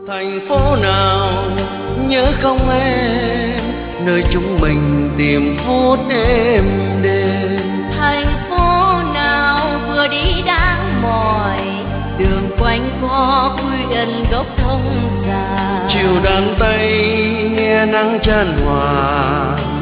Thành phố nào nhớ không em, nơi chúng mình tìm phút êm đềm. Thành phố nào vừa đi đáng mỏi, đường quanh co quyện gốc thông già. Chiều đàn tay nghe nắng chan hòa,